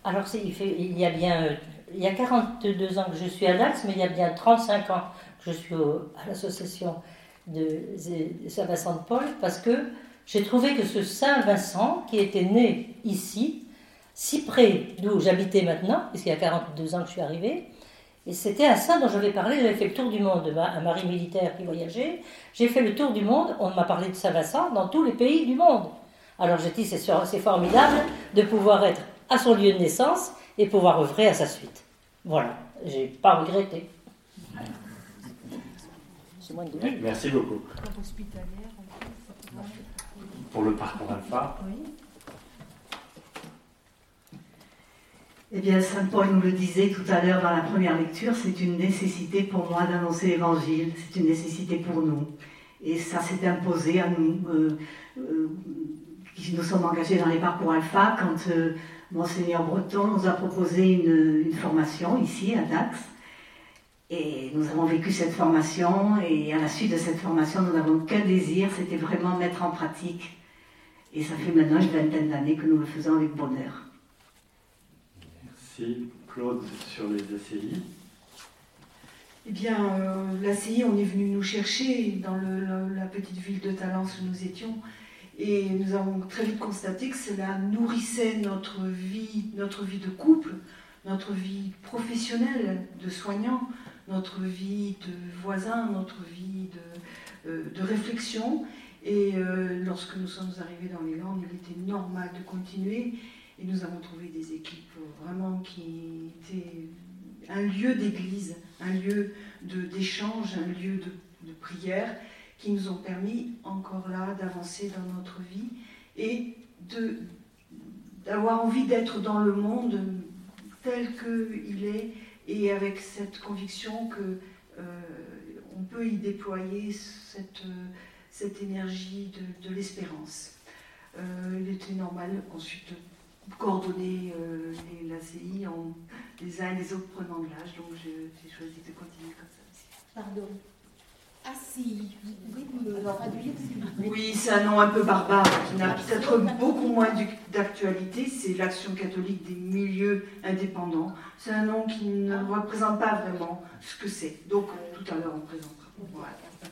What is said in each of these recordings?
Alors, il y a 42 ans que je suis à Dax, mais il y a bien 35 ans que je suis à l'association de Saint-Vincent de Paul, parce que j'ai trouvé que ce Saint-Vincent, qui était né ici, si près d'où j'habitais maintenant, puisqu'il y a 42 ans que je suis arrivée, et c'était un saint dont j'avais parlé, j'avais fait le tour du monde, un mari militaire qui voyageait, j'ai fait le tour du monde, on m'a parlé de Saint-Vincent dans tous les pays du monde. Alors j'ai dit, c'est formidable de pouvoir être à son lieu de naissance et pouvoir œuvrer à sa suite. Voilà, j'ai pas regretté. Merci beaucoup. Pour le parcours alpha. Oui. Eh bien, saint Paul nous le disait tout à l'heure dans la première lecture, c'est une nécessité pour moi d'annoncer l'Évangile, c'est une nécessité pour nous. Et ça s'est imposé à nous, qui nous sommes engagés dans les parcours alpha, quand Monseigneur Breton nous a proposé une formation ici à Dax. Et nous avons vécu cette formation, et à la suite de cette formation, nous n'avons qu'un désir, c'était vraiment mettre en pratique. Et ça fait maintenant une vingtaine d'années que nous le faisons avec bonheur. Merci. Claude, sur les ACI. Eh bien, l'ACI, on est venu nous chercher dans la petite ville de Talence où nous étions, et nous avons très vite constaté que cela nourrissait notre vie de couple, notre vie professionnelle de soignant, notre vie de voisin, notre vie de réflexion. Et lorsque nous sommes arrivés dans les Landes, il était normal de continuer. Et nous avons trouvé des équipes vraiment qui étaient un lieu d'église, un lieu d'échange, un lieu de prière, qui nous ont permis encore là d'avancer dans notre vie et d'avoir envie d'être dans le monde tel qu'il est, et avec cette conviction qu'on peut y déployer cette énergie de l'espérance. Il était normal ensuite de coordonner l'ACI les uns et les autres prenant de l'âge, donc j'ai choisi de continuer comme ça aussi. Pardon. ACI, vous pouvez me traduire? Oui, c'est un nom un peu barbare qui n'a peut-être beaucoup moins d'actualité, c'est l'Action catholique des milieux indépendants. C'est un nom qui ne représente pas vraiment ce que c'est, donc tout à l'heure on présentera. Voilà.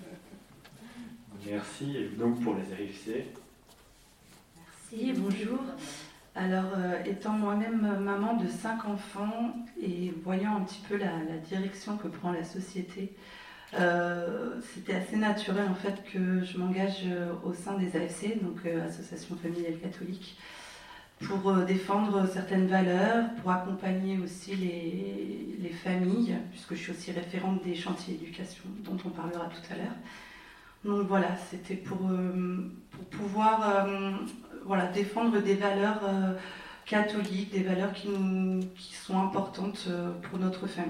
Merci, et donc pour les AFC. Merci, bonjour. Alors, étant moi-même maman de 5 enfants et voyant un petit peu la direction que prend la société, c'était assez naturel en fait que je m'engage au sein des AFC, donc Association familiale catholique, pour défendre certaines valeurs, pour accompagner aussi les familles, puisque je suis aussi référente des chantiers d'éducation dont on parlera tout à l'heure. Donc voilà, c'était pour pouvoir défendre des valeurs catholiques, des valeurs qui sont importantes pour notre famille.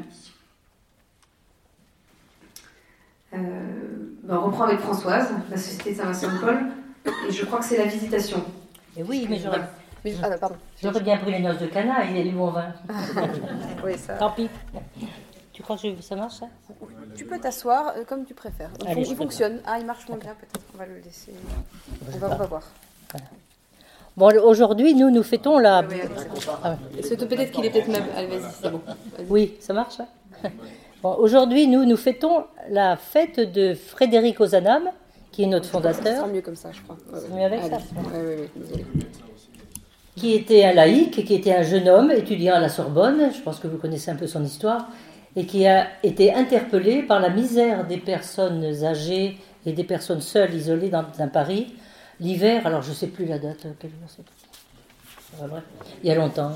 On reprend avec Françoise, la Société Saint-Vincent de Paul, et je crois que c'est la visitation. Et oui, mais pardon. J'aurais bien pris les noces de Cana, il y a du bon vin. Oui, ça. Tant pis. Tu crois que ça marche, ça? Tu peux t'asseoir comme tu préfères. Il fonctionne. Ah, il marche moins bien, peut-être qu'on va le laisser. On va voir. Voilà. Bon, aujourd'hui, nous fêtons la... Oui, c'est peut-être qu'il est peut-être même... Allez, vas-y, c'est bon. Vas-y. Oui, ça marche, hein. Bon, aujourd'hui, nous fêtons la fête de Frédéric Ozanam, qui est notre fondateur. Ça sera mieux comme ça, je crois. C'est mieux avec ça. Oui, désolé. Qui était un laïc, qui était un jeune homme étudiant à la Sorbonne, je pense que vous connaissez un peu son histoire, et qui a été interpellé par la misère des personnes âgées et des personnes seules, isolées dans un Paris, l'hiver, alors je ne sais plus la date, quel jour c'est. Enfin, bref, il y a longtemps.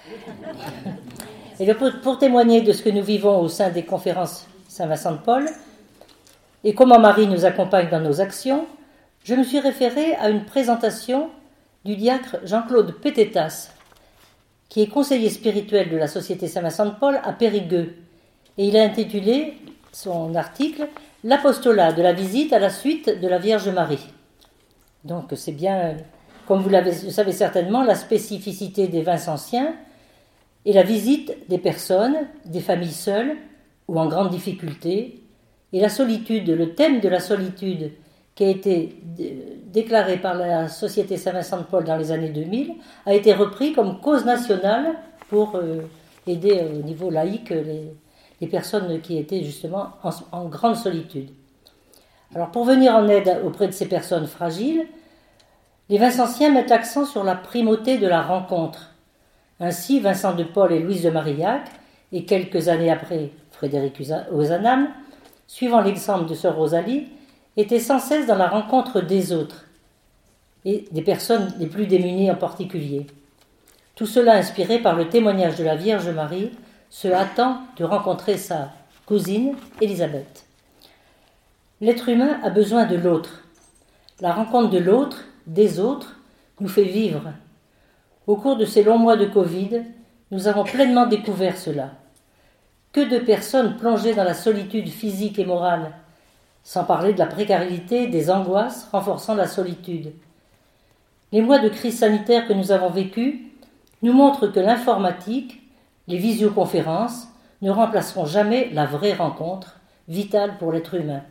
Et pour témoigner de ce que nous vivons au sein des conférences Saint-Vincent de Paul, et comment Marie nous accompagne dans nos actions, je me suis référée à une présentation du diacre Jean-Claude Pététas, qui est conseiller spirituel de la Société Saint-Vincent de Paul à Périgueux. Et il a intitulé son article « L'apostolat de la visite à la suite de la Vierge Marie ». Donc c'est bien, comme vous le savez certainement, la spécificité des Vincentiens et la visite des personnes, des familles seules ou en grande difficulté, et la solitude, le thème de la solitude qui a été déclaré par la Société Saint-Vincent de Paul dans les années 2000, a été repris comme cause nationale pour aider au niveau laïque les personnes qui étaient justement en grande solitude. Alors pour venir en aide auprès de ces personnes fragiles, les Vincentiens mettent l'accent sur la primauté de la rencontre. Ainsi, Vincent de Paul et Louise de Marillac, et quelques années après Frédéric Ozanam, suivant l'exemple de sœur Rosalie, étaient sans cesse dans la rencontre des autres, et des personnes les plus démunies en particulier. Tout cela inspiré par le témoignage de la Vierge Marie, se hâtant de rencontrer sa cousine Élisabeth. L'être humain a besoin de l'autre. La rencontre de l'autre, des autres, nous fait vivre. Au cours de ces longs mois de Covid, nous avons pleinement découvert cela. Que de personnes plongées dans la solitude physique et morale, sans parler de la précarité, des angoisses renforçant la solitude. Les mois de crise sanitaire que nous avons vécus nous montrent que l'informatique, les visioconférences, ne remplaceront jamais la vraie rencontre, vitale pour l'être humain.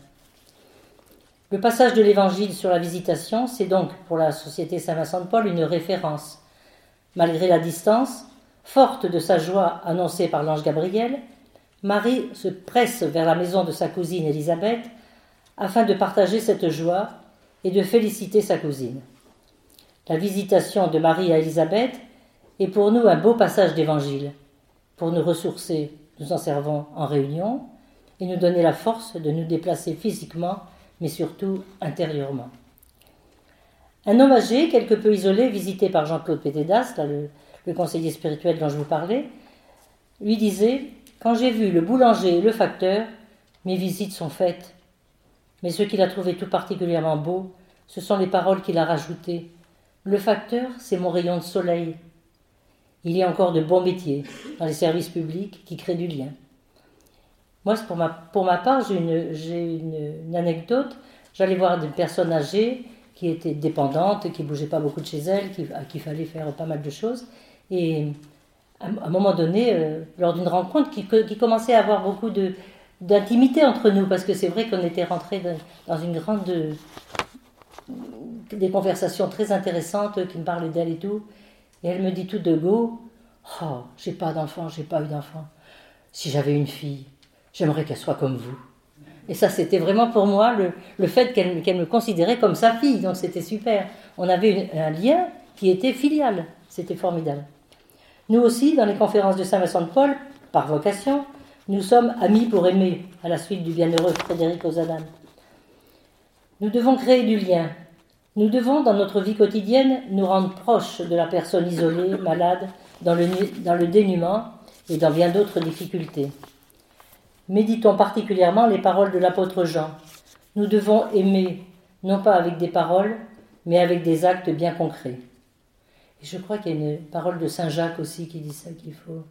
Le passage de l'Évangile sur la visitation, c'est donc pour la Société Saint-Vincent de Paul une référence. Malgré la distance, forte de sa joie annoncée par l'ange Gabriel, Marie se presse vers la maison de sa cousine Élisabeth afin de partager cette joie et de féliciter sa cousine. La visitation de Marie à Élisabeth est pour nous un beau passage d'Évangile. Pour nous ressourcer, nous en servons en réunion et nous donner la force de nous déplacer physiquement, mais surtout intérieurement. Un homme âgé, quelque peu isolé, visité par Jean-Claude Pétédas, le conseiller spirituel dont je vous parlais, lui disait « Quand j'ai vu le boulanger et le facteur, mes visites sont faites. Mais ce qu'il a trouvé tout particulièrement beau, ce sont les paroles qu'il a rajoutées. Le facteur, c'est mon rayon de soleil. Il y a encore de bons métiers dans les services publics qui créent du lien. » Moi, pour ma part, j'ai une anecdote. J'allais voir des personnes âgées qui étaient dépendantes, qui ne bougeaient pas beaucoup de chez elles, à qui il fallait faire pas mal de choses. Et à un moment donné, lors d'une rencontre, qui commençait à avoir beaucoup d'intimité entre nous, parce que c'est vrai qu'on était rentrés dans une grande... des conversations très intéressantes, qui me parlaient d'elle et tout. Et elle me dit tout de go, « Oh, j'ai pas d'enfant, j'ai pas eu d'enfant. Si j'avais une fille, j'aimerais qu'elle soit comme vous. » Et ça, c'était vraiment pour moi le fait qu'elle me considérait comme sa fille. Donc c'était super. On avait un lien qui était filial. C'était formidable. Nous aussi, dans les conférences de Saint-Vincent de Paul, par vocation, nous sommes amis pour aimer, à la suite du bienheureux Frédéric Ozanam. Nous devons créer du lien. Nous devons, dans notre vie quotidienne, nous rendre proches de la personne isolée, malade, dans le dénuement et dans bien d'autres difficultés. Méditons particulièrement les paroles de l'apôtre Jean. Nous devons aimer, non pas avec des paroles, mais avec des actes bien concrets. Et je crois qu'il y a une parole de Saint Jacques aussi qui dit ça, qu'il faut...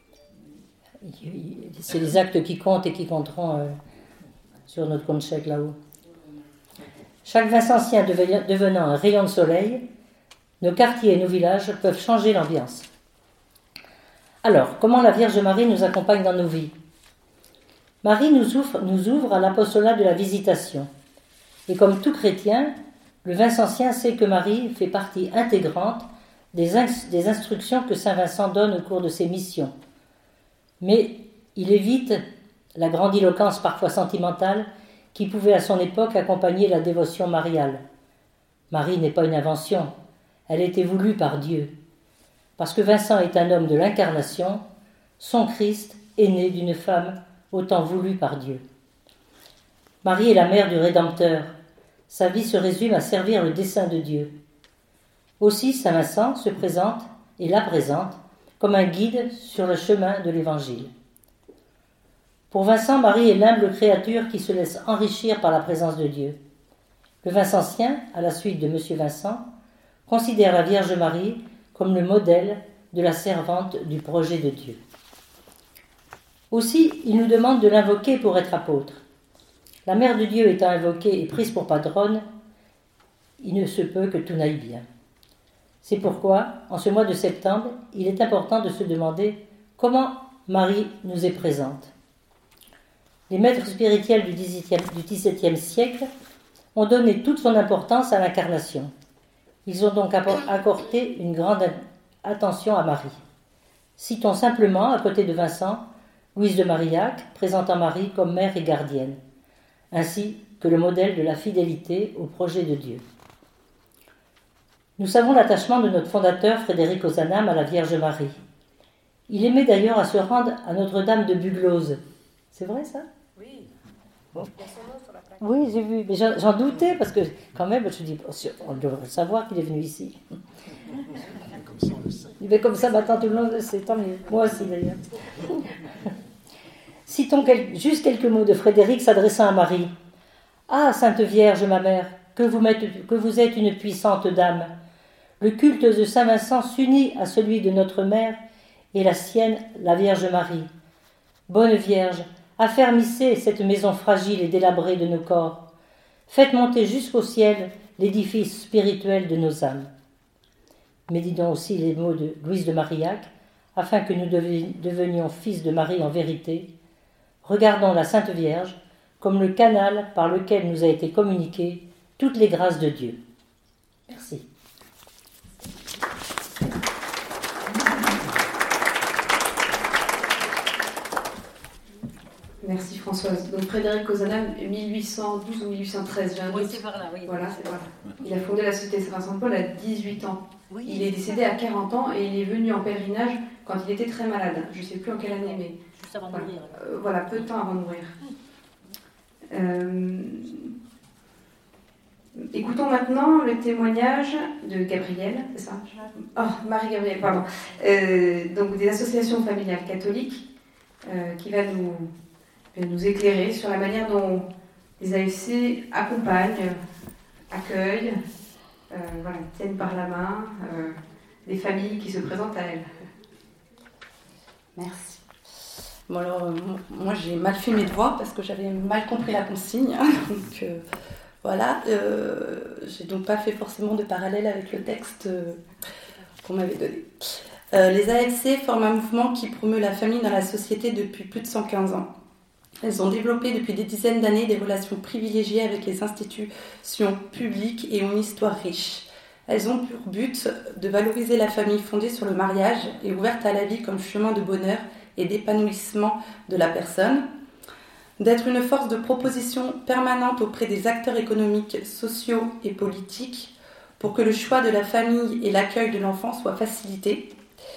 C'est les actes qui comptent et qui compteront sur notre compte chèque là-haut. Chaque Vincentien devenant un rayon de soleil, nos quartiers et nos villages peuvent changer l'ambiance. Alors, comment la Vierge Marie nous accompagne dans nos vies ? Marie nous ouvre à l'apostolat de la visitation. Et comme tout chrétien, le Vincentien sait que Marie fait partie intégrante des instructions que saint Vincent donne au cours de ses missions. Mais il évite la grandiloquence parfois sentimentale qui pouvait à son époque accompagner la dévotion mariale. Marie n'est pas une invention, elle a été voulue par Dieu. Parce que Vincent est un homme de l'incarnation, son Christ est né d'une femme autant voulue par Dieu. Marie est la mère du Rédempteur. Sa vie se résume à servir le dessein de Dieu. Aussi, saint Vincent se présente et la présente comme un guide sur le chemin de l'Évangile. Pour Vincent, Marie est l'humble créature qui se laisse enrichir par la présence de Dieu. Le Vincentien, à la suite de M. Vincent, considère la Vierge Marie comme le modèle de la servante du projet de Dieu. Aussi, il nous demande de l'invoquer pour être apôtre. La Mère de Dieu étant invoquée et prise pour patronne, il ne se peut que tout n'aille bien. C'est pourquoi, en ce mois de septembre, il est important de se demander comment Marie nous est présente. Les maîtres spirituels du XVIIe siècle ont donné toute son importance à l'incarnation. Ils ont donc accordé une grande attention à Marie. Citons simplement, à côté de Vincent, Louise de Marillac, présentant Marie comme mère et gardienne, ainsi que le modèle de la fidélité au projet de Dieu. Nous savons l'attachement de notre fondateur Frédéric Ozanam à la Vierge Marie. Il aimait d'ailleurs à se rendre à Notre-Dame de Buglose. C'est vrai ça ? Oui. Bon. Il y a son nom sur la plaque. Oui, j'ai vu, mais j'en doutais parce que quand même, je dis, on devrait savoir qu'il est venu ici. Mais comme ça, maintenant tout le monde le sait, tant mieux. Moi aussi d'ailleurs. Citons juste quelques mots de Frédéric s'adressant à Marie. « Ah, Sainte Vierge, ma mère, que vous êtes une puissante dame. Le culte de Saint Vincent s'unit à celui de notre mère et la sienne, la Vierge Marie. Bonne Vierge, affermissez cette maison fragile et délabrée de nos corps. Faites monter jusqu'au ciel l'édifice spirituel de nos âmes. » Méditons aussi les mots de Louise de Marillac, afin que nous devenions fils de Marie en vérité. Regardons la Sainte Vierge comme le canal par lequel nous a été communiquées toutes les grâces de Dieu. Merci. Merci Françoise. Donc Frédéric Ozanam, 1812 ou 1813, j'ai un doute. Oui, c'est par là, oui. Voilà, c'est par là. Il a fondé la Société Saint-Vincent-de-Paul à 18 ans. Oui. Il est décédé à 40 ans et il est venu en pèlerinage quand il était très malade. Je ne sais plus en quelle année, mais... Juste avant de mourir. Voilà, peu de temps avant de mourir. Écoutons maintenant le témoignage de Gabrielle, c'est ça ? Oh, Marie-Gabrielle, pardon. Donc des associations familiales catholiques qui va nous éclairer sur la manière dont les AFC accompagnent, accueillent, tiennent par la main les familles qui se présentent à elles. Merci. Bon alors, moi j'ai mal fait mes devoirs parce que j'avais mal compris la consigne. Donc voilà, j'ai donc pas fait forcément de parallèle avec le texte qu'on m'avait donné. Les AFC forment un mouvement qui promeut la famille dans la société depuis plus de 115 ans. Elles ont développé depuis des dizaines d'années des relations privilégiées avec les institutions publiques et ont une histoire riche. Elles ont pour but de valoriser la famille fondée sur le mariage et ouverte à la vie comme chemin de bonheur et d'épanouissement de la personne, d'être une force de proposition permanente auprès des acteurs économiques, sociaux et politiques pour que le choix de la famille et l'accueil de l'enfant soient facilités,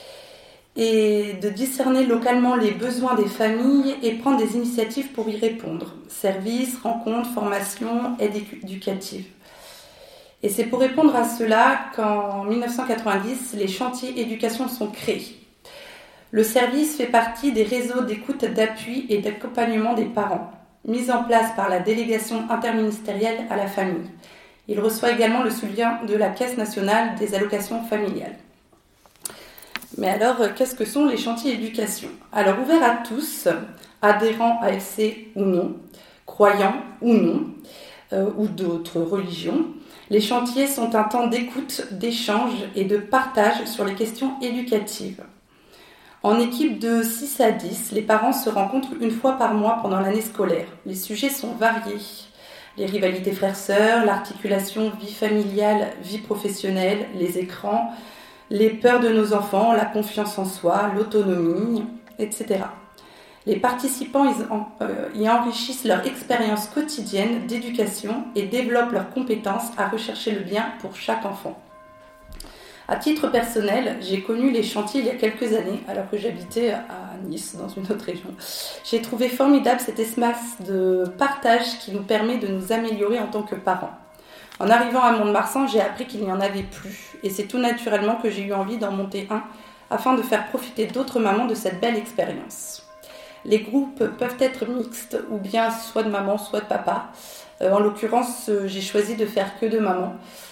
et de discerner localement les besoins des familles et prendre des initiatives pour y répondre. Services, rencontres, formations, aide éducative. Et c'est pour répondre à cela qu'en 1990, les chantiers éducation sont créés. Le service fait partie des réseaux d'écoute, d'appui et d'accompagnement des parents, mis en place par la délégation interministérielle à la famille. Il reçoit également le soutien de la Caisse nationale des allocations familiales. Mais alors, qu'est-ce que sont les chantiers éducation ? Alors, ouverts à tous, adhérents à AFC ou non, croyants ou non, ou d'autres religions, les chantiers sont un temps d'écoute, d'échange et de partage sur les questions éducatives. En équipe de 6 à 10, les parents se rencontrent une fois par mois pendant l'année scolaire. Les sujets sont variés. Les rivalités frères-sœurs, l'articulation vie familiale, vie professionnelle, les écrans, les peurs de nos enfants, la confiance en soi, l'autonomie, etc. Les participants y enrichissent leur expérience quotidienne d'éducation et développent leurs compétences à rechercher le bien pour chaque enfant. À titre personnel, j'ai connu les chantiers il y a quelques années, alors que j'habitais à Nice, dans une autre région. J'ai trouvé formidable cet espace de partage qui nous permet de nous améliorer en tant que parents. En arrivant à Mont-de-Marsan, j'ai appris qu'il n'y en avait plus, et c'est tout naturellement que j'ai eu envie d'en monter un, afin de faire profiter d'autres mamans de cette belle expérience. Les groupes peuvent être mixtes, ou bien soit de maman, soit de papa. En l'occurrence, j'ai choisi de faire que de maman.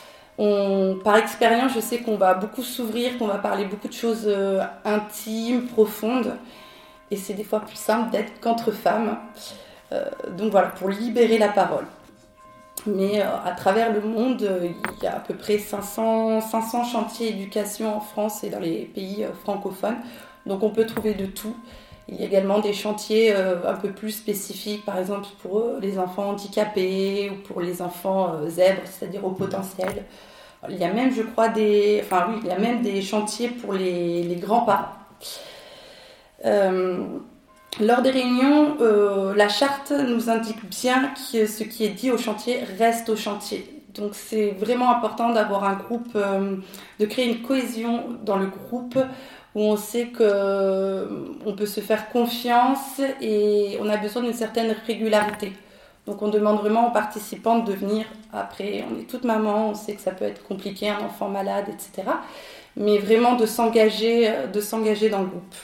Par expérience, je sais qu'on va beaucoup s'ouvrir, qu'on va parler beaucoup de choses intimes, profondes, et c'est des fois plus simple d'être qu'entre femmes. Donc voilà, pour libérer la parole. Mais à travers le monde, il y a à peu près 500 chantiers éducation en France et dans les pays francophones. Donc on peut trouver de tout. Il y a également des chantiers un peu plus spécifiques, par exemple pour les enfants handicapés ou pour les enfants zèbres, c'est-à-dire au potentiel. Il y a même, je crois, il y a même des chantiers pour les grands-parents. Lors des réunions, la charte nous indique bien que ce qui est dit au chantier reste au chantier. Donc c'est vraiment important d'avoir un groupe, de créer une cohésion dans le groupe où on sait qu'on peut se faire confiance et on a besoin d'une certaine régularité. Donc on demande vraiment aux participants de venir. Après, on est toute maman, on sait que ça peut être compliqué, un enfant malade, etc. Mais vraiment de s'engager dans le groupe.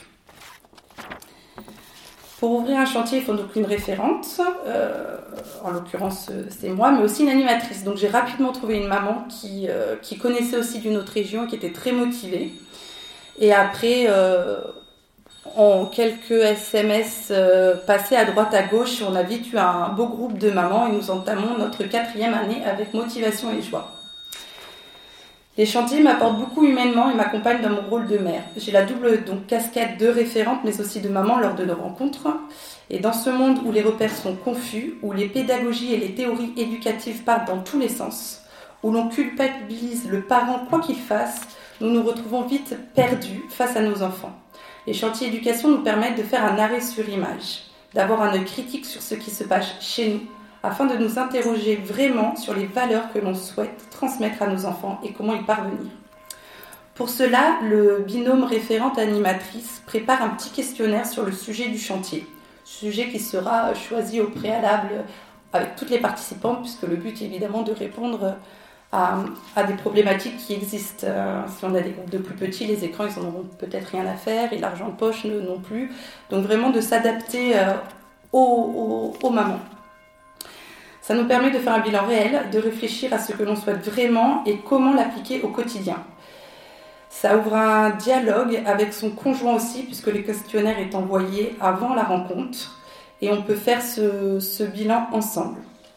Pour ouvrir un chantier, il faut donc une référente, en l'occurrence c'est moi, mais aussi une animatrice. Donc j'ai rapidement trouvé une maman qui connaissait aussi d'une autre région, qui était très motivée. Et après, en quelques SMS passés à droite à gauche, on a vite eu un beau groupe de mamans et nous entamons notre 4e année avec motivation et joie. Les chantiers m'apportent beaucoup humainement et m'accompagnent dans mon rôle de mère. J'ai la double casquette de référente, mais aussi de maman lors de nos rencontres. Et dans ce monde où les repères sont confus, où les pédagogies et les théories éducatives partent dans tous les sens, où l'on culpabilise le parent quoi qu'il fasse, nous nous retrouvons vite perdus face à nos enfants. Les chantiers éducation nous permettent de faire un arrêt sur image, d'avoir un œil critique sur ce qui se passe chez nous, afin de nous interroger vraiment sur les valeurs que l'on souhaite transmettre à nos enfants et comment y parvenir. Pour cela, le binôme référente-animatrice prépare un petit questionnaire sur le sujet du chantier, sujet qui sera choisi au préalable avec toutes les participantes, puisque le but est évidemment de répondre à des problématiques qui existent. Si on a des groupes de plus petits, les écrans, ils n'en auront peut-être rien à faire, et l'argent de poche non plus. Donc vraiment de s'adapter aux mamans. Ça nous permet de faire un bilan réel, de réfléchir à ce que l'on souhaite vraiment et comment l'appliquer au quotidien. Ça ouvre un dialogue avec son conjoint aussi, puisque le questionnaire est envoyé avant la rencontre et on peut faire ce bilan ensemble.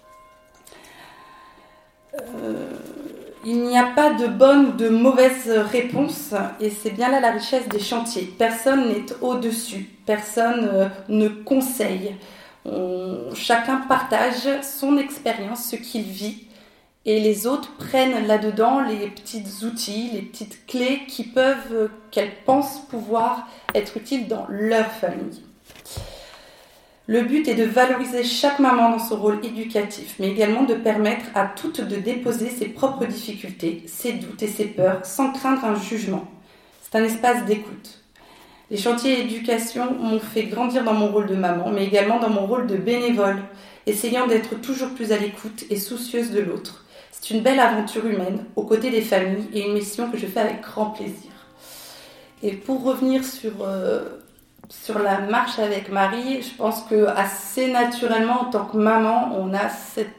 Il n'y a pas de bonne ou de mauvaise réponse et c'est bien là la richesse des chantiers. Personne n'est au-dessus, personne ne conseille. Chacun partage son expérience, ce qu'il vit, et les autres prennent là-dedans les petits outils, les petites clés qu'elles pensent pouvoir être utiles dans leur famille. Le but est de valoriser chaque maman dans son rôle éducatif, mais également de permettre à toutes de déposer ses propres difficultés, ses doutes et ses peurs, sans craindre un jugement. C'est un espace d'écoute. Les chantiers éducation m'ont fait grandir dans mon rôle de maman, mais également dans mon rôle de bénévole, essayant d'être toujours plus à l'écoute et soucieuse de l'autre. C'est une belle aventure humaine, aux côtés des familles, et une mission que je fais avec grand plaisir. Et pour revenir sur la marche avec Marie, je pense que assez naturellement, en tant que maman, on a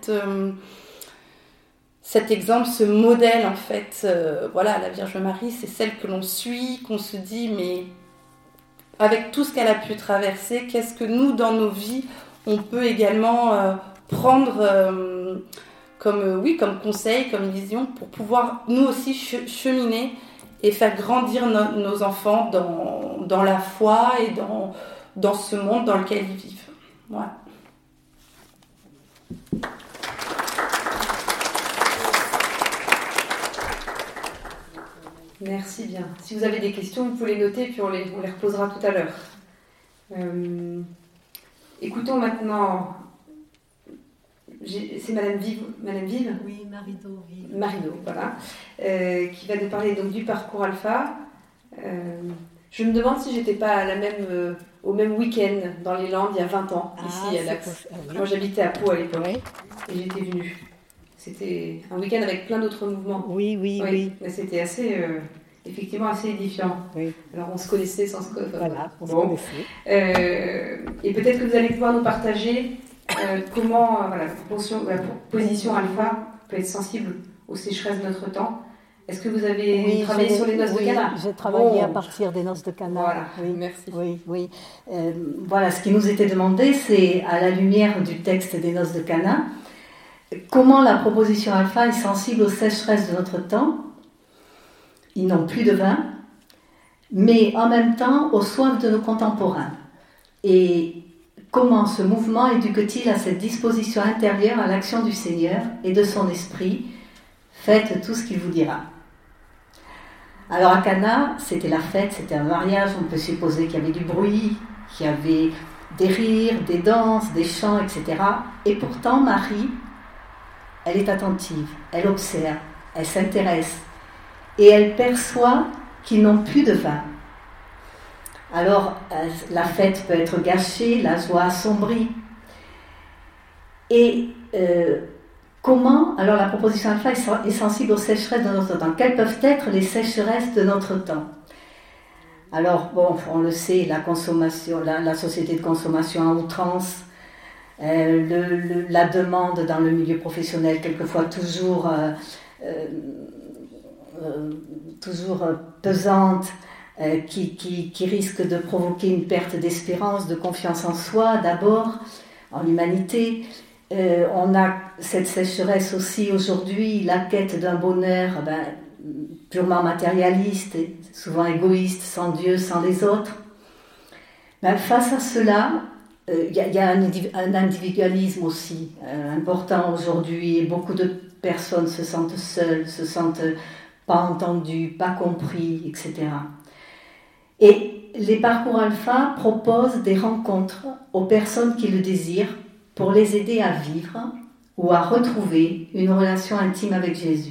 cet exemple, ce modèle en fait. Voilà, la Vierge Marie, c'est celle que l'on suit, qu'on se dit, mais avec tout ce qu'elle a pu traverser, qu'est-ce que nous, dans nos vies, on peut également prendre comme conseil, comme vision, pour pouvoir nous aussi cheminer et faire grandir nos enfants dans la foi et dans ce monde dans lequel ils vivent. Voilà. Merci bien. Si vous avez des questions, vous pouvez les noter, puis on les reposera tout à l'heure. Écoutons maintenant... C'est Madame Vive. Oui, Marido. Oui. Marido, voilà. Qui va nous parler donc du parcours Alpha. Je me demande si j'étais pas au même week-end dans les Landes il y a 20 ans, ici à Dax. Moi j'habitais à Pau à l'époque, et j'étais venue. C'était un week-end avec plein d'autres mouvements. Oui. Mais c'était effectivement assez édifiant. Oui. Alors on se connaissait sans se connaître. Voilà, on se connaissait. Et peut-être que vous allez pouvoir nous partager comment la position Alpha peut être sensible aux sécheresses de notre temps. Est-ce que vous avez travaillé sur les noces de Cana ? J'ai travaillé à partir des noces de Cana. Voilà, merci. Oui. Voilà, ce qui nous était demandé, c'est à la lumière du texte des noces de Cana, comment la proposition Alpha est sensible aux sécheresses de notre temps. Ils n'ont plus de vin, mais en même temps aux soifs de nos contemporains. Et comment ce mouvement éduque-t-il à cette disposition intérieure à l'action du Seigneur et de son esprit ? Faites tout ce qu'il vous dira. Alors à Cana, c'était la fête, c'était un mariage, on peut supposer qu'il y avait du bruit, qu'il y avait des rires, des danses, des chants, etc. Et pourtant, Marie, elle est attentive, elle observe, elle s'intéresse et elle perçoit qu'ils n'ont plus de vin. Alors, la fête peut être gâchée, la joie assombrie. Et comment, alors la proposition alpha est sensible aux sécheresses de notre temps. Quelles peuvent être les sécheresses de notre temps? Alors, bon, on le sait, la consommation, la société de consommation à outrance, la demande dans le milieu professionnel, quelquefois toujours pesante, qui risque de provoquer une perte d'espérance, de confiance en soi d'abord, en l'humanité. On a cette sécheresse aussi aujourd'hui, la quête d'un bonheur purement matérialiste, et souvent égoïste, sans Dieu, sans les autres. Face à cela, il y a un individualisme aussi important aujourd'hui, et beaucoup de personnes se sentent seules, se sentent pas entendues, pas comprises, etc. Et les parcours alpha proposent des rencontres aux personnes qui le désirent pour les aider à vivre ou à retrouver une relation intime avec Jésus.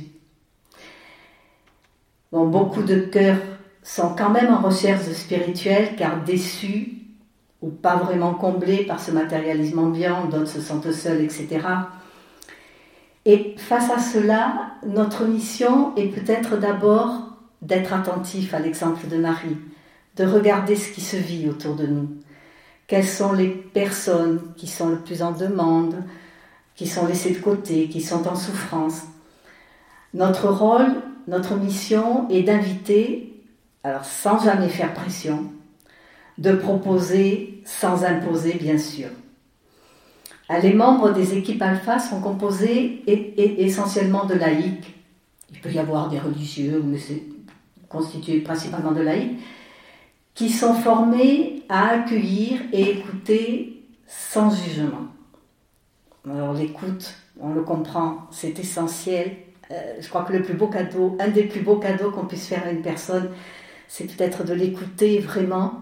Bon, beaucoup de cœurs sont quand même en recherche spirituelle car déçus ou pas vraiment comblés par ce matérialisme ambiant, d'autres se sentent seuls, etc. Et face à cela, notre mission est peut-être d'abord d'être attentif à l'exemple de Marie, de regarder ce qui se vit autour de nous. Quelles sont les personnes qui sont le plus en demande, qui sont laissées de côté, qui sont en souffrance. Notre rôle, notre mission est d'inviter, alors sans jamais faire pression, de proposer sans imposer bien sûr. Les membres des équipes alpha sont composés essentiellement de laïcs. Il peut y avoir des religieux, mais c'est constitué principalement de laïcs, qui sont formés à accueillir et écouter sans jugement. Alors l'écoute, on le comprend, c'est essentiel. Je crois que un des plus beaux cadeaux qu'on puisse faire à une personne, c'est peut-être de l'écouter vraiment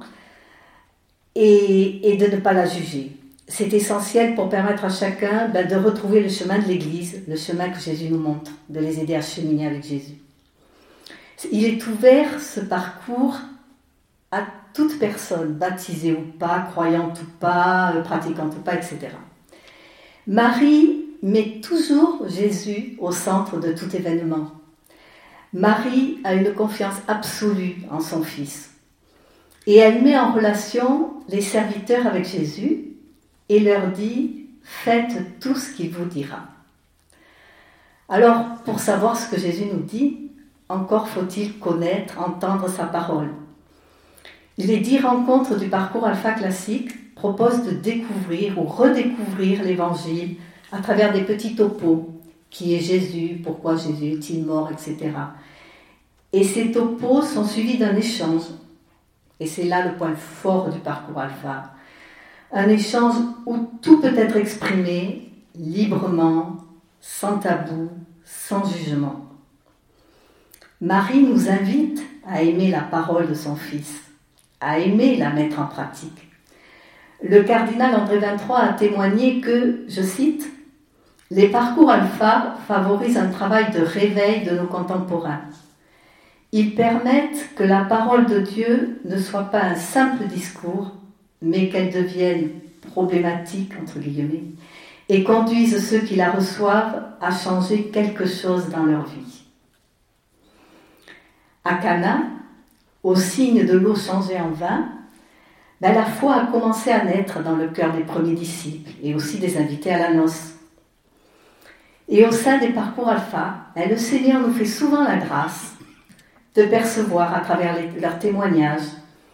et de ne pas la juger. C'est essentiel pour permettre à chacun de retrouver le chemin de l'Église, le chemin que Jésus nous montre, de les aider à cheminer avec Jésus. Il est ouvert, ce parcours, à toute personne, baptisée ou pas, croyante ou pas, pratiquante ou pas, etc. Marie met toujours Jésus au centre de tout événement. Marie a une confiance absolue en son Fils. Et elle met en relation les serviteurs avec Jésus et leur dit « Faites tout ce qu'il vous dira ». Alors, pour savoir ce que Jésus nous dit, encore faut-il connaître, entendre sa parole. Les 10 rencontres du parcours alpha classique proposent de découvrir ou redécouvrir l'Évangile à travers des petits topos. Qui est Jésus? Pourquoi Jésus est-il mort? Etc. Et ces topos sont suivis d'un échange. Et c'est là le point fort du parcours alpha. Un échange où tout peut être exprimé librement, sans tabou, sans jugement. Marie nous invite à aimer la parole de son Fils, à aimer la mettre en pratique. Le cardinal André XXIII a témoigné que, je cite, « Les parcours alpha favorisent un travail de réveil de nos contemporains. Ils permettent que la parole de Dieu ne soit pas un simple discours, mais qu'elle devienne problématique, entre guillemets, et conduisent ceux qui la reçoivent à changer quelque chose dans leur vie. » À Cana, au signe de l'eau changée en vin, la foi a commencé à naître dans le cœur des premiers disciples et aussi des invités à la noce. Et au sein des parcours alpha, le Seigneur nous fait souvent la grâce de percevoir à travers leurs témoignages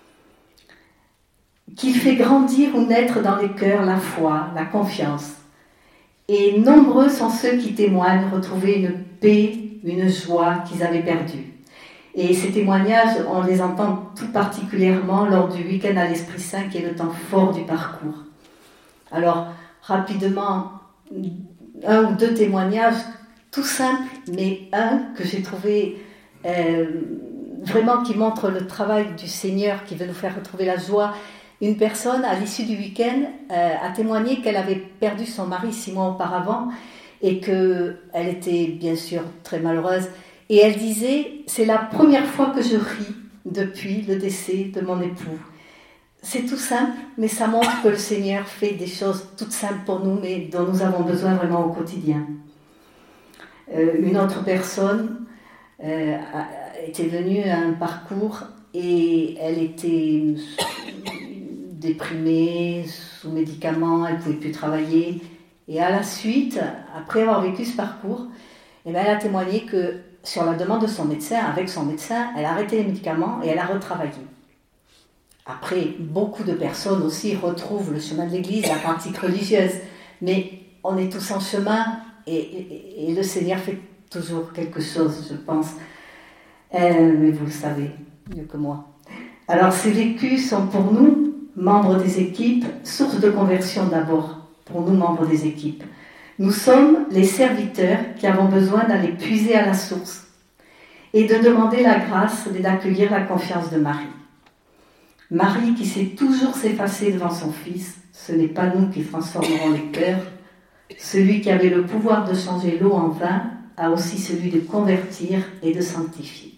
qu'il fait grandir ou naître dans les cœurs la foi, la confiance. Et nombreux sont ceux qui témoignent retrouver une paix, une joie qu'ils avaient perdue. Et ces témoignages, on les entend tout particulièrement lors du week-end à l'Esprit Saint, qui est le temps fort du parcours. Alors, rapidement, 1 ou 2 témoignages, tout simples, mais un que j'ai trouvé vraiment qui montre le travail du Seigneur, qui veut nous faire retrouver la joie. Une personne, à l'issue du week-end, a témoigné qu'elle avait perdu son mari 6 mois auparavant et qu'elle était bien sûr très malheureuse. Et elle disait, c'est la première fois que je ris depuis le décès de mon époux. C'est tout simple, mais ça montre que le Seigneur fait des choses toutes simples pour nous, mais dont nous avons besoin vraiment au quotidien. Une autre personne était venue à un parcours et elle était déprimée, sous médicaments, elle ne pouvait plus travailler. Et à la suite, après avoir vécu ce parcours, elle a témoigné que sur la demande de son médecin, avec son médecin, elle a arrêté les médicaments et elle a retravaillé. Après, beaucoup de personnes aussi retrouvent le chemin de l'Église, la pratique religieuse, mais on est tous en chemin et le Seigneur fait toujours quelque chose, je pense. Mais vous le savez mieux que moi. Alors ces vécus sont pour nous, membres des équipes, source de conversion d'abord, pour nous, membres des équipes. Nous sommes les serviteurs qui avons besoin d'aller puiser à la source et de demander la grâce et d'accueillir la confiance de Marie. Marie qui sait toujours s'effacer devant son Fils, ce n'est pas nous qui transformerons les cœurs. Celui qui avait le pouvoir de changer l'eau en vin a aussi celui de convertir et de sanctifier.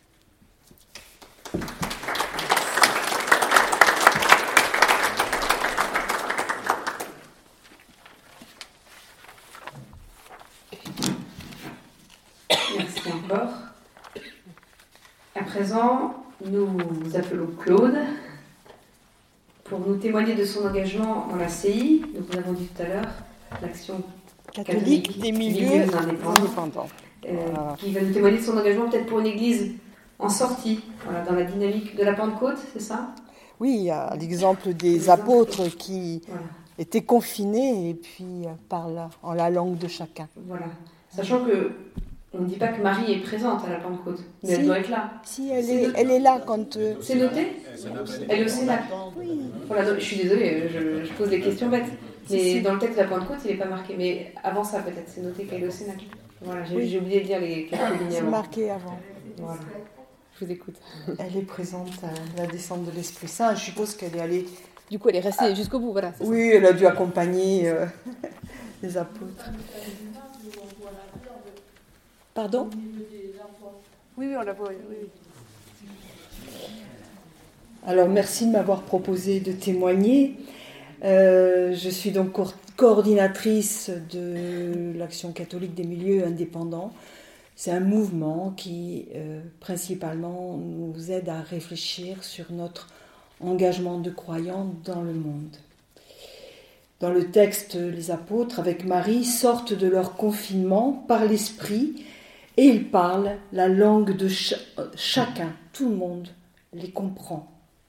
Merci encore. À présent, nous appelons Claude pour nous témoigner de son engagement dans la CI. Donc, nous avons dit tout à l'heure, l'action catholique des milieux indépendants. Qui va nous témoigner de son engagement peut-être pour une église en sortie, voilà, dans la dynamique de la Pentecôte, c'est ça ? Oui, à l'exemple des apôtres qui étaient confinés et puis parlent en la langue de chacun. Voilà. Sachant que on ne dit pas que Marie est présente à la Pentecôte, mais si, elle doit être là. Si, elle est là quand... C'est noté ? Elle est au Sénat. Oui. Voilà, je suis désolée, je pose des questions bêtes. Mais dans le texte de la Pentecôte, il n'est pas marqué. Mais avant ça, peut-être, c'est noté qu'elle est au Sénat. Voilà, j'ai oublié de dire les quelques lignes avant. C'est marqué avant. Voilà. Je vous écoute. Elle est présente à la descente de l'Esprit Saint. Je suppose qu'elle est allée... Du coup, elle est restée jusqu'au bout, voilà. Oui, elle a dû accompagner les apôtres. Pardon ? Oui, on la voit. Oui. Alors, merci de m'avoir proposé de témoigner. Je suis donc coordinatrice de l'Action catholique des milieux indépendants. C'est un mouvement qui, principalement, nous aide à réfléchir sur notre engagement de croyants dans le monde. Dans le texte, les apôtres, avec Marie, sortent de leur confinement par l'Esprit et ils parlent la langue de chacun. Tout le monde les comprend.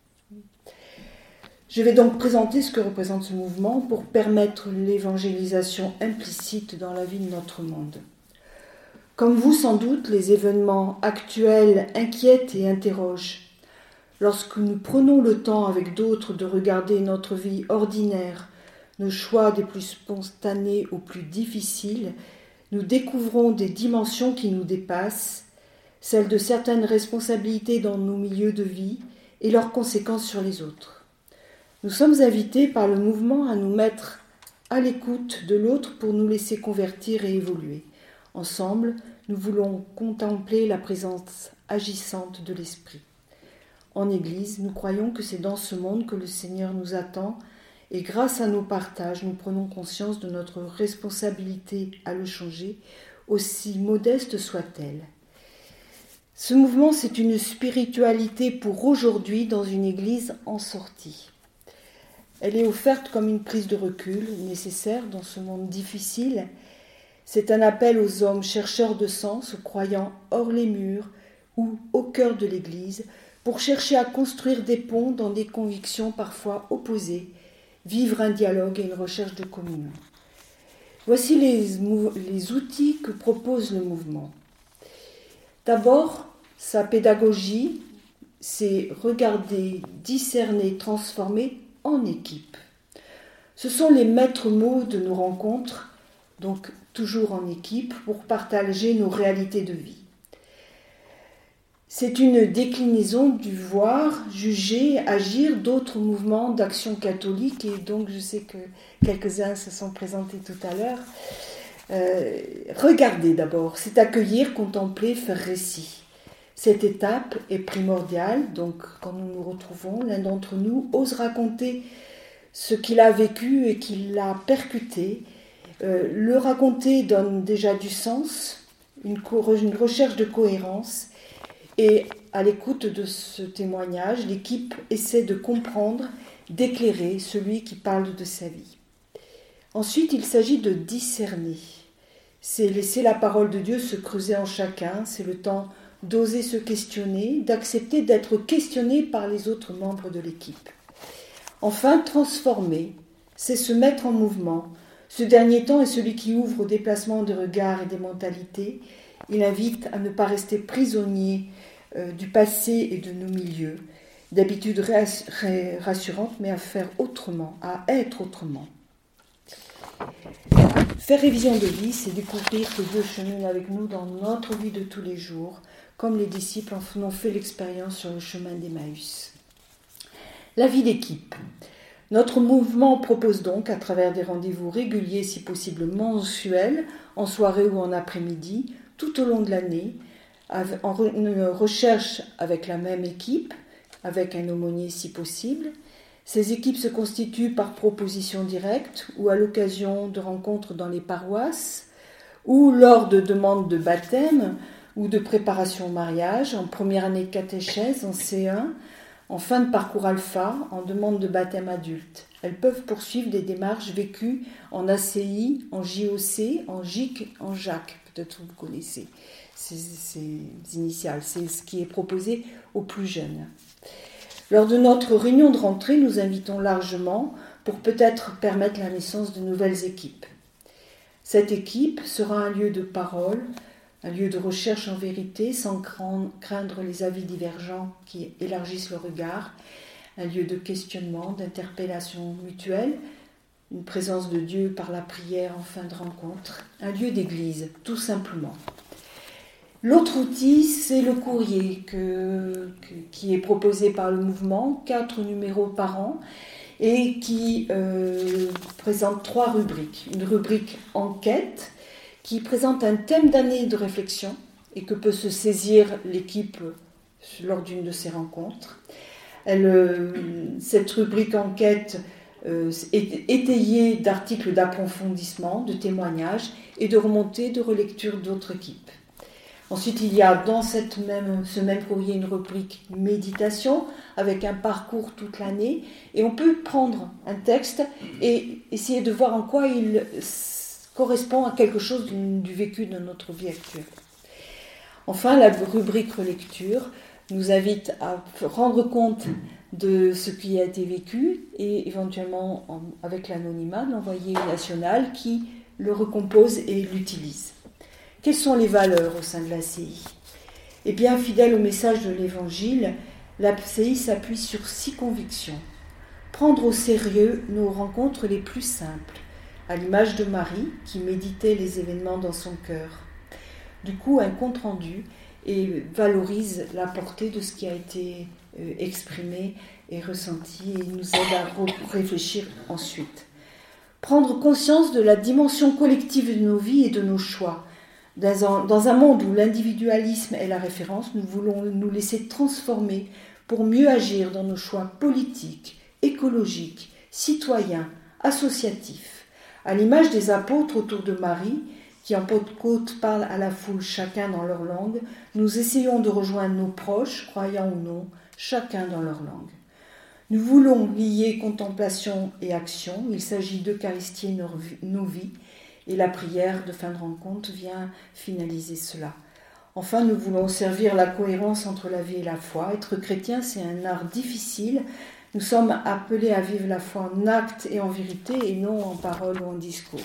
Je vais donc présenter ce que représente ce mouvement pour permettre l'évangélisation implicite dans la vie de notre monde. Comme vous, sans doute, les événements actuels inquiètent et interrogent. Lorsque nous prenons le temps avec d'autres de regarder notre vie ordinaire, nos choix des plus spontanés aux plus difficiles, nous découvrons des dimensions qui nous dépassent, celles de certaines responsabilités dans nos milieux de vie et leurs conséquences sur les autres. Nous sommes invités par le mouvement à nous mettre à l'écoute de l'autre pour nous laisser convertir et évoluer. Ensemble, nous voulons contempler la présence agissante de l'Esprit. En Église, nous croyons que c'est dans ce monde que le Seigneur nous attend et grâce à nos partages, nous prenons conscience de notre responsabilité à le changer, aussi modeste soit-elle. Ce mouvement, c'est une spiritualité pour aujourd'hui dans une Église en sortie. Elle est offerte comme une prise de recul nécessaire dans ce monde difficile. C'est un appel aux hommes chercheurs de sens, aux croyants hors les murs ou au cœur de l'Église, pour chercher à construire des ponts dans des convictions parfois opposées, vivre un dialogue et une recherche de communion. Voici les outils que propose le mouvement. D'abord, sa pédagogie, c'est regarder, discerner, transformer en équipe. Ce sont les maîtres mots de nos rencontres, donc toujours en équipe, pour partager nos réalités de vie. C'est une déclinaison du voir, juger, agir d'autres mouvements d'action catholique, et donc je sais que quelques-uns se sont présentés tout à l'heure. Regarder d'abord, c'est accueillir, contempler, faire récit. Cette étape est primordiale, donc quand nous nous retrouvons, l'un d'entre nous ose raconter ce qu'il a vécu et qui l'a percuté. Le raconter donne déjà du sens, une recherche de cohérence, et à l'écoute de ce témoignage, l'équipe essaie de comprendre, d'éclairer celui qui parle de sa vie. Ensuite, il s'agit de discerner. C'est laisser la parole de Dieu se creuser en chacun, c'est le temps d'oser se questionner, d'accepter d'être questionné par les autres membres de l'équipe. Enfin, transformer, c'est se mettre en mouvement. Ce dernier temps est celui qui ouvre au déplacement de regards et des mentalités. Il invite à ne pas rester prisonnier du passé et de nos milieux, d'habitudes rassurantes, mais à faire autrement, à être autrement. Faire révision de vie, c'est découvrir que Dieu chemine avec nous dans notre vie de tous les jours, comme les disciples en ont fait l'expérience sur le chemin d'Emmaüs. La vie d'équipe. Notre mouvement propose donc, à travers des rendez-vous réguliers, si possible mensuels, en soirée ou en après-midi, tout au long de l'année, une recherche avec la même équipe, avec un aumônier si possible. Ces équipes se constituent par proposition directe ou à l'occasion de rencontres dans les paroisses ou lors de demandes de baptême ou de préparation au mariage, en première année de catéchèse, en C1, en fin de parcours alpha, en demande de baptême adulte. Elles peuvent poursuivre des démarches vécues en ACI, en JOC, en JIC, en JAC. Peut-être vous connaissez ces initiales. C'est ce qui est proposé aux plus jeunes. Lors de notre réunion de rentrée, nous invitons largement pour peut-être permettre la naissance de nouvelles équipes. Cette équipe sera un lieu de parole, un lieu de recherche en vérité, sans craindre les avis divergents qui élargissent le regard, un lieu de questionnement, d'interpellation mutuelle, une présence de Dieu par la prière en fin de rencontre, un lieu d'église, tout simplement. L'autre outil, c'est le courrier qui est proposé par le mouvement, 4 numéros par an, et qui présente 3 rubriques. Une rubrique enquête, qui présente un thème d'année de réflexion et que peut se saisir l'équipe lors d'une de ces rencontres. Cette rubrique enquête est étayée d'articles d'approfondissement, de témoignages et de remontées de relecture d'autres équipes. Ensuite, il y a dans ce même courrier une rubrique méditation avec un parcours toute l'année et on peut prendre un texte et essayer de voir en quoi il correspond à quelque chose du vécu de notre vie actuelle. Enfin, la rubrique relecture nous invite à rendre compte de ce qui a été vécu et éventuellement, avec l'anonymat, l'envoyé national qui le recompose et l'utilise. Quelles sont les valeurs au sein de l'ACI ? Eh bien, fidèle au message de l'Évangile, l'ACI s'appuie sur 6 convictions. Prendre au sérieux nos rencontres les plus simples, à l'image de Marie qui méditait les événements dans son cœur. Du coup, un compte-rendu et valorise la portée de ce qui a été exprimé et ressenti et nous aide à réfléchir ensuite. Prendre conscience de la dimension collective de nos vies et de nos choix. Dans un monde où l'individualisme est la référence, nous voulons nous laisser transformer pour mieux agir dans nos choix politiques, écologiques, citoyens, associatifs. À l'image des apôtres autour de Marie, qui en Pentecôte parlent à la foule chacun dans leur langue, nous essayons de rejoindre nos proches, croyants ou non, chacun dans leur langue. Nous voulons lier contemplation et action, il s'agit d'eucharistier nos vies, et la prière de fin de rencontre vient finaliser cela. Enfin, nous voulons servir la cohérence entre la vie et la foi. Être chrétien, c'est un art difficile. Nous sommes appelés à vivre la foi en acte et en vérité, et non en parole ou en discours.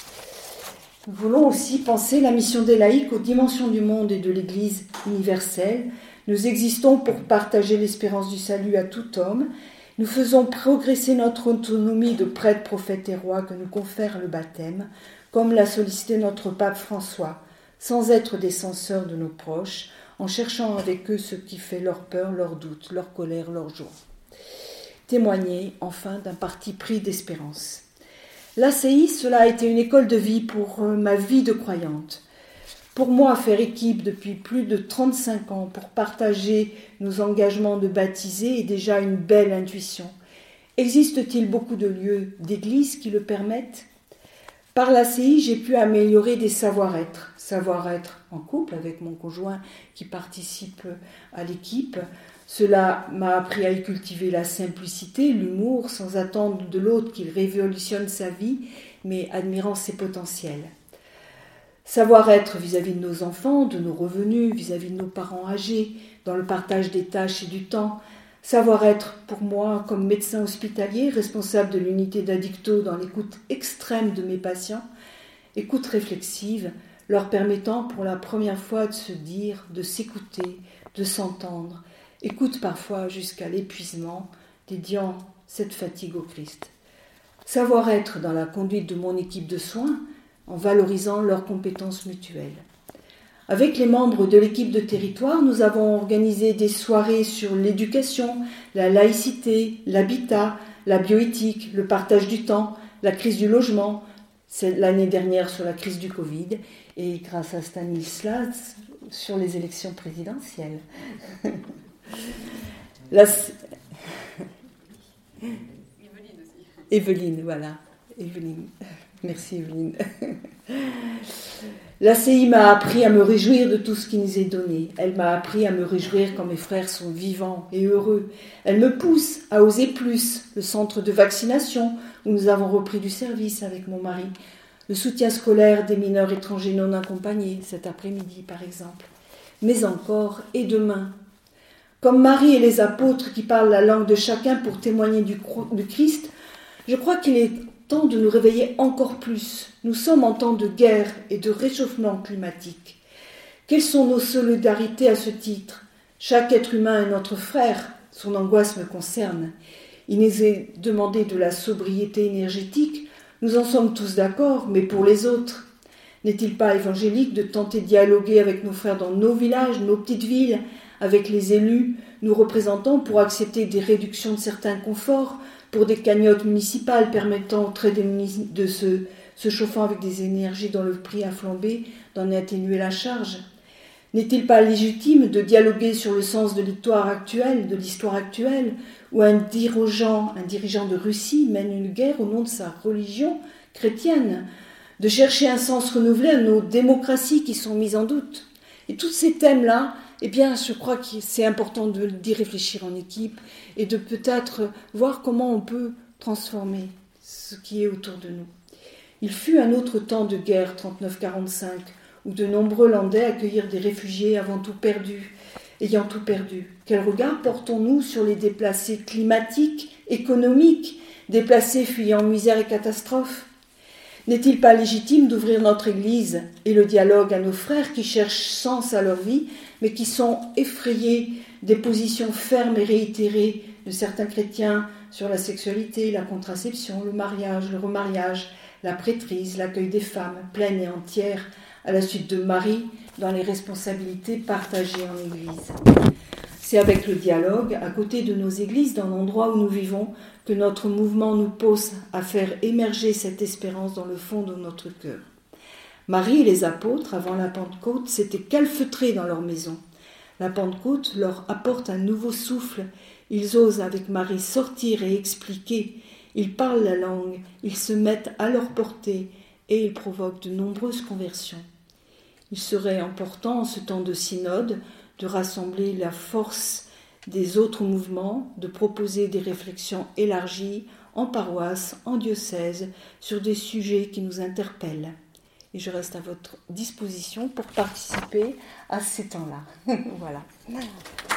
Nous voulons aussi penser la mission des laïcs aux dimensions du monde et de l'Église universelle. Nous existons pour partager l'espérance du salut à tout homme. Nous faisons progresser notre autonomie de prêtre, prophète et roi que nous confère le baptême, comme l'a sollicité notre pape François, sans être des censeurs de nos proches, en cherchant avec eux ce qui fait leur peur, leur doute, leur colère, leur joie. Témoigner enfin d'un parti pris d'espérance. L'ACI, cela a été une école de vie pour ma vie de croyante. Pour moi, faire équipe depuis plus de 35 ans pour partager nos engagements de baptisés est déjà une belle intuition. Existe-t-il beaucoup de lieux d'église qui le permettent ? Par l'ACI, j'ai pu améliorer des savoir-être. Savoir-être en couple avec mon conjoint qui participe à l'équipe. Cela m'a appris à y cultiver la simplicité, l'humour, sans attendre de l'autre qu'il révolutionne sa vie, mais admirant ses potentiels. Savoir-être vis-à-vis de nos enfants, de nos revenus, vis-à-vis de nos parents âgés, dans le partage des tâches et du temps. Savoir-être pour moi comme médecin hospitalier, responsable de l'unité d'addicto dans l'écoute extrême de mes patients, écoute réflexive, leur permettant pour la première fois de se dire, de s'écouter, de s'entendre, écoute parfois jusqu'à l'épuisement, dédiant cette fatigue au Christ. Savoir-être dans la conduite de mon équipe de soins, en valorisant leurs compétences mutuelles. Avec les membres de l'équipe de territoire, nous avons organisé des soirées sur l'éducation, la laïcité, l'habitat, la bioéthique, le partage du temps, la crise du logement, c'est l'année dernière sur la crise du Covid, et grâce à Stanislas, sur les élections présidentielles. Evelyne, voilà. Evelyne. Merci Evelyne. L'ACI m'a appris à me réjouir de tout ce qui nous est donné. Elle m'a appris à me réjouir quand mes frères sont vivants et heureux. Elle me pousse à oser plus. Le centre de vaccination où nous avons repris du service avec mon mari. Le soutien scolaire des mineurs étrangers non accompagnés cet après-midi par exemple. Mais encore et demain. Comme Marie et les apôtres qui parlent la langue de chacun pour témoigner du Christ, je crois qu'il est temps de nous réveiller encore plus. Nous sommes en temps de guerre et de réchauffement climatique. Quelles sont nos solidarités à ce titre ? Chaque être humain est notre frère. Son angoisse me concerne. Il nous est demandé de la sobriété énergétique. Nous en sommes tous d'accord, mais pour les autres, n'est-il pas évangélique de tenter de dialoguer avec nos frères dans nos villages, nos petites villes, avec les élus, nous représentants, pour accepter des réductions de certains conforts, pour des cagnottes municipales permettant aux très démunis de se chauffant avec des énergies dont le prix a flambé, d'en atténuer la charge ? N'est-il pas légitime de dialoguer sur le sens de l'histoire actuelle, où un dirigeant de Russie mène une guerre au nom de sa religion chrétienne, de chercher un sens renouvelé à nos démocraties qui sont mises en doute ? Et tous ces thèmes-là, eh bien, je crois que c'est important d'y réfléchir en équipe et de peut-être voir comment on peut transformer ce qui est autour de nous. Il fut un autre temps de guerre, 39-45, où de nombreux Landais accueillirent des réfugiés ayant tout perdu. Quel regard portons-nous sur les déplacés climatiques, économiques, déplacés fuyant misère et catastrophe ? N'est-il pas légitime d'ouvrir notre Église et le dialogue à nos frères qui cherchent sens à leur vie, mais qui sont effrayés des positions fermes et réitérées de certains chrétiens sur la sexualité, la contraception, le mariage, le remariage, la prêtrise, l'accueil des femmes pleines et entières à la suite de Marie dans les responsabilités partagées en Église. C'est avec le dialogue, à côté de nos églises, dans l'endroit où nous vivons, que notre mouvement nous pousse à faire émerger cette espérance dans le fond de notre cœur. Marie et les apôtres, avant la Pentecôte, s'étaient calfeutrés dans leur maison. La Pentecôte leur apporte un nouveau souffle. Ils osent avec Marie sortir et expliquer. Ils parlent la langue, ils se mettent à leur portée et ils provoquent de nombreuses conversions. Il serait important, en ce temps de synode, de rassembler la force des autres mouvements, de proposer des réflexions élargies en paroisse, en diocèse, sur des sujets qui nous interpellent. Et je reste à votre disposition pour participer à ces temps-là. Voilà.